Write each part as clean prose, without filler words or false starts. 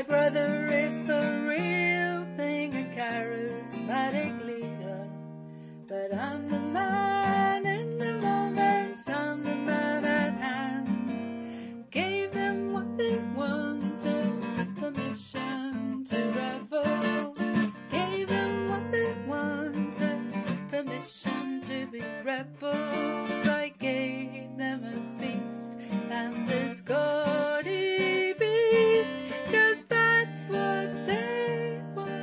brother is the real thing, a charismatic leader. But I'm the man in the moment, I'm the man at hand. Gave them what they wanted, permission to revel. Gave them what they wanted, permission to be rebels. I gave them a feast and this gaudy beast, 'cause that's what they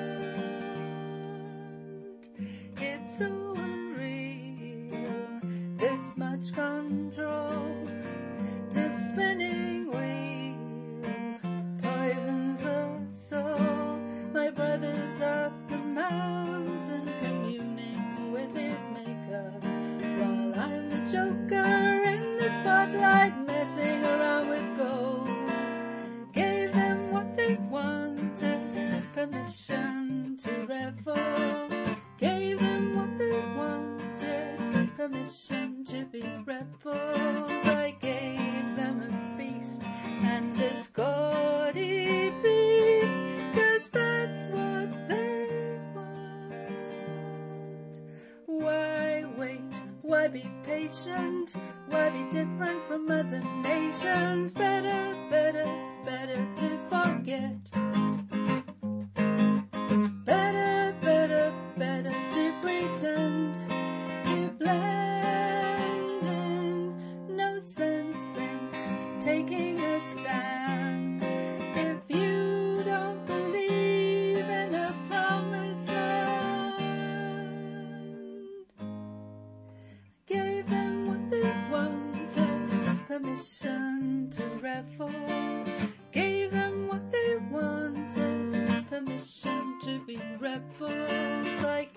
want. It's so unreal, this much control, this spinning wheel poisons the soul. My brother's up the mountain communing with his maker, while I'm the joker in the spotlight messing around with gold. Gave them what they wanted, permission to revel. Gave them what they wanted, permission to be rebels. I gave them a feast and this gaudy beast, 'cause that's what they want. Why wait? Why be patient? Why be different from other nations? Better, better, better to forget. Better, better, better to pretend, to blend in. No sense in taking a stand if you don't believe in a promised land. Gave them what they wanted, permission to revel. Gave them what they wanted, permission to be rebels. I